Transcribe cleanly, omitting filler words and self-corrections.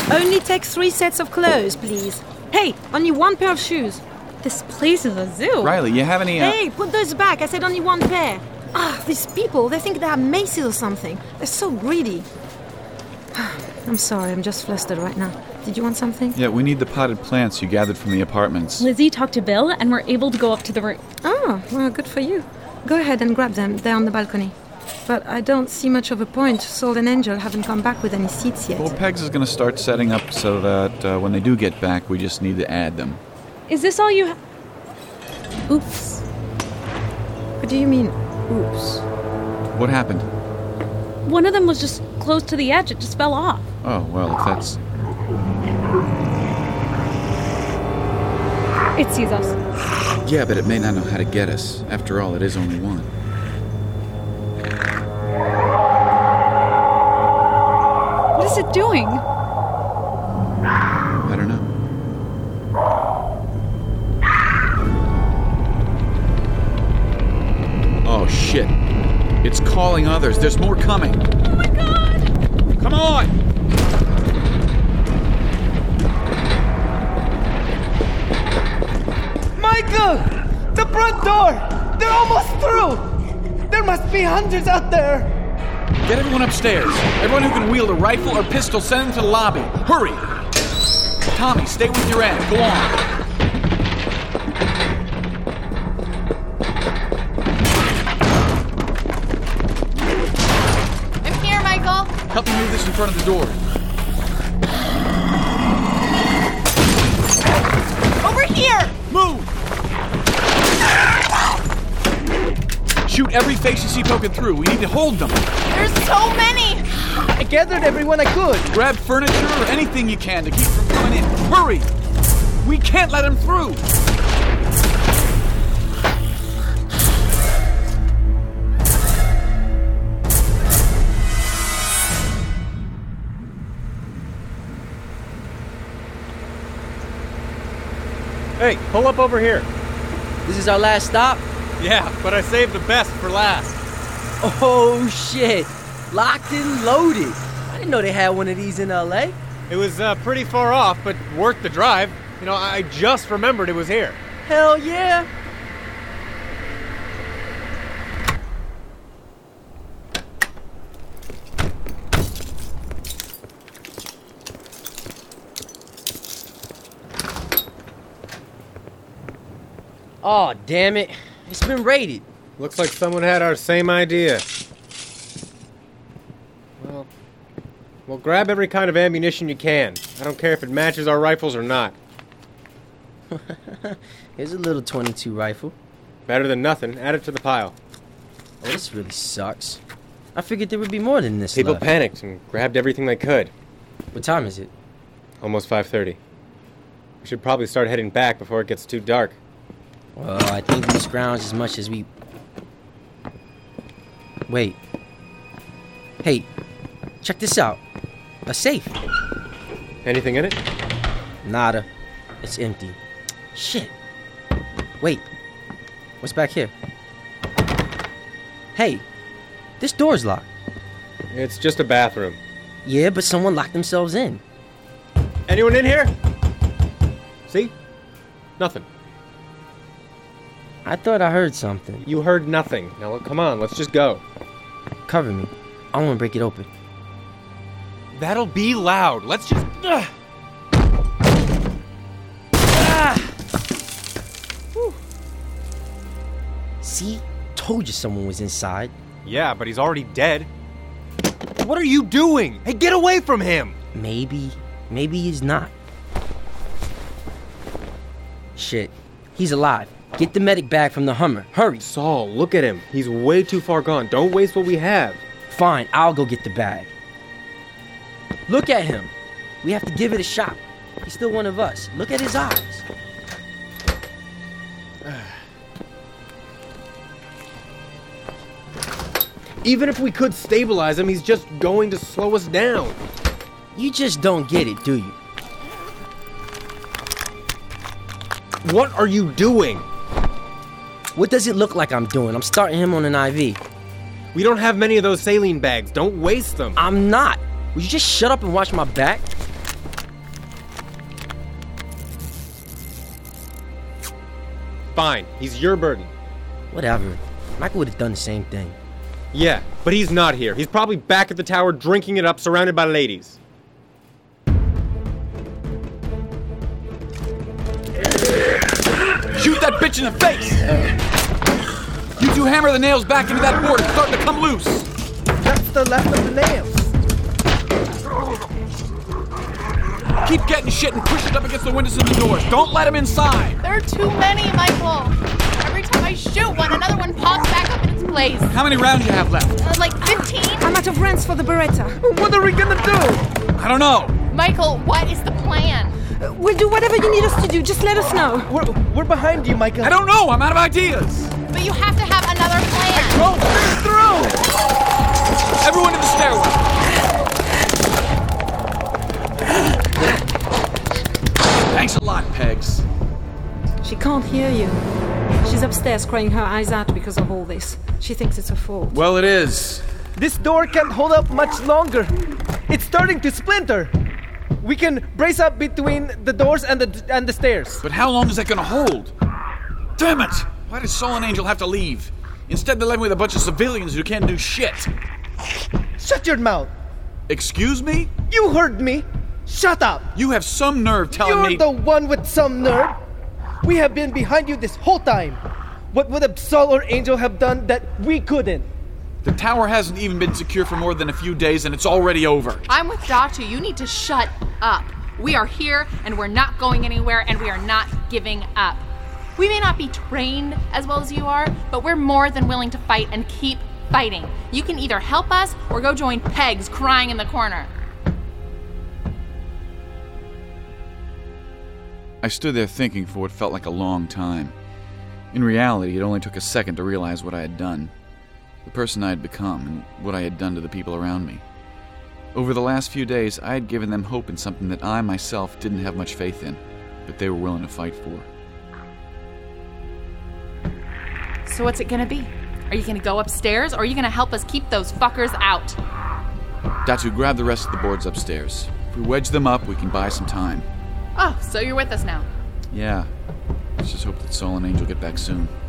Only take 3 sets of clothes, please. Hey, only 1 pair of shoes. This place is a zoo. Riley, you have any... Hey, put those back. I said only 1 pair. These people, they think they have Macy's or something. They're so greedy. I'm sorry, I'm just flustered right now. Did you want something? Yeah, we need the potted plants you gathered from the apartments. Lizzie talked to Bill, and we're able to go up to the room. Oh, well, good for you. Go ahead and grab them. They're on the balcony. But I don't see much of a point. Sol and Angel haven't come back with any seats yet. Well, Pegs is going to start setting up so that when they do get back, we just need to add them. Is this all you have? Oops. What do you mean, oops? What happened? One of them was just close to the edge. It just fell off. Oh, well, if that's... It sees us. Yeah, but it may not know how to get us. After all, it is only one. What is it doing? I don't know. Oh, shit. It's calling others. There's more coming. Oh my god! Come on! Michael! The front door! They're almost through! There must be hundreds out there! Get everyone upstairs. Everyone who can wield a rifle or pistol, send them to the lobby. Hurry! Tommy, stay with your end. Go on. I'm here, Michael. Help me move this in front of the door. Over here! Move! Shoot every face you see poking through. We need to hold them. There's so many! I gathered everyone I could. Grab furniture or anything you can to keep them from coming in. Hurry! We can't let them through! Hey, pull up over here. This is our last stop? Yeah, but I saved the best for last. Oh, shit. Locked and loaded. I didn't know they had one of these in L.A. It was pretty far off, but worth the drive. You know, I just remembered it was here. Hell yeah. Oh, damn it. It's been raided. Looks like someone had our same idea. Well, grab every kind of ammunition you can. I don't care if it matches our rifles or not. Here's a little .22 rifle. Better than nothing. Add it to the pile. Oh, this really sucks. I figured there would be more than this People left. panicked and grabbed everything they could. What time is it? Almost 5:30. We should probably start heading back before it gets too dark. Well, I think we scrounged as much as we... Wait. Hey, check this out. A safe. Anything in it? Nada. It's empty. Shit. Wait. What's back here? Hey, this door's locked. It's just a bathroom. Yeah, but someone locked themselves in. Anyone in here? See? Nothing. I thought I heard something. You heard nothing. Now, look, come on, let's just go. Cover me. I want to break it open. That'll be loud. Let's just... See? Told you someone was inside. Yeah, but he's already dead. What are you doing? Hey, get away from him! Maybe he's not. Shit. He's alive. Get the medic bag from the Hummer. Hurry. Saul, look at him. He's way too far gone. Don't waste what we have. Fine, I'll go get the bag. Look at him. We have to give it a shot. He's still one of us. Look at his eyes. Even if we could stabilize him, he's just going to slow us down. You just don't get it, do you? What are you doing? What does it look like I'm doing? I'm starting him on an IV. We don't have many of those saline bags. Don't waste them. I'm not. Will you just shut up and watch my back? fine. He's your burden. Whatever. Michael would have done the same thing. Yeah, but he's not here. He's probably back at the tower drinking it up, surrounded by ladies. Shoot that bitch in the face! You two hammer the nails back into that board. It's starting to come loose. That's the last of the nails. Keep getting shit and push it up against the windows and the doors. Don't let him inside. There are too many, Michael. Every time I shoot one, another one pops back up in its place. How many rounds you have left? Like 15? I'm out of rounds for the Beretta. What are we gonna do? I don't know. Michael, what is the plan? We'll do whatever you need us to do. Just let us know. We're behind you, Michael. I don't know. I'm out of ideas. But you have to have another plan. Go through! Everyone in the stairwell. Thanks a lot, Pegs. She can't hear you. She's upstairs crying her eyes out because of all this. She thinks it's her fault. Well, it is. This door can't hold up much longer. It's starting to splinter. We can brace up between the doors and the stairs. But how long is that gonna hold? Damn it! Why did Sol and Angel have to leave? Instead, they left me with a bunch of civilians who can't do shit. Shut your mouth. Excuse me? You heard me. Shut up. You have some nerve telling me... You're the one with some nerve. We have been behind you this whole time. What would a Sol or Angel have done that we couldn't? The tower hasn't even been secure for more than a few days and it's already over. I'm with Datu. You need to shut up. We are here and we're not going anywhere and we are not giving up. We may not be trained as well as you are, but we're more than willing to fight and keep fighting. You can either help us or go join Pegs crying in the corner. I stood there thinking for what felt like a long time. In reality, it only took a second to realize what I had done. The person I had become, and what I had done to the people around me. Over the last few days, I had given them hope in something that I myself didn't have much faith in, but they were willing to fight for. So what's it gonna be? Are you gonna go upstairs, or are you gonna help us keep those fuckers out? Datu, grab the rest of the boards upstairs. If we wedge them up, we can buy some time. Oh, so you're with us now. Yeah. Let's just hope that Sol and Angel get back soon.